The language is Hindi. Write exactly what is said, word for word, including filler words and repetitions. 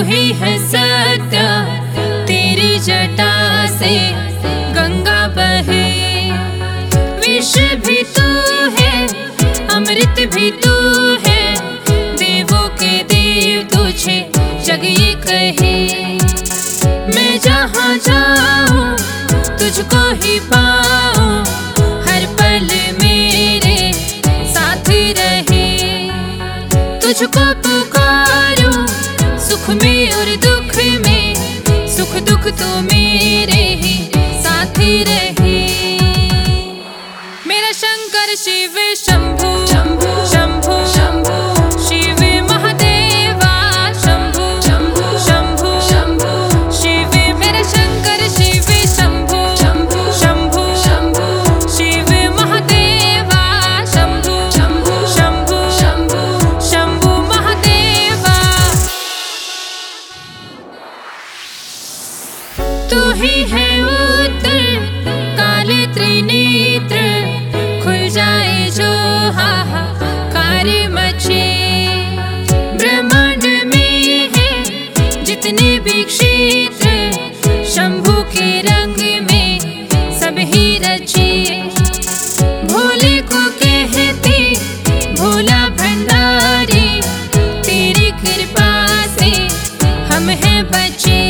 ही है सत्य, तेरी जटा से गंगा बहे। विष भी तू है, अमृत भी तू है, देवों के देव तुझे जग ये कहे। मैं जहाँ जाऊँ तुझको ही पाऊँ, हर पल मेरे साथ रहे। तुझको पुकारूं सुख में और दुख में, सुख दुख तो मेरे ही साथ रहे। मेरा शंकर शिव शंभु शंभु शंभु शंभु, शिव महादेवा शंभु शंभु शंभु शंभु, शिव मेरा शंकर शिव शंभु शंभु शंभु शंभु, शिव महादेवा शंभु शंभु शंभु शंभु, शंभु महादेवा। तू ही है उत्तर काले त्रिनेत्र, खुल जाए जो हाहाकार मचे। ब्रह्मांड में है जितने भी क्षेत्र, शंभु के रंग में सब ही रचे। भोले को कहते भोला भंडारी, तेरी कृपा से हम हैं बचे।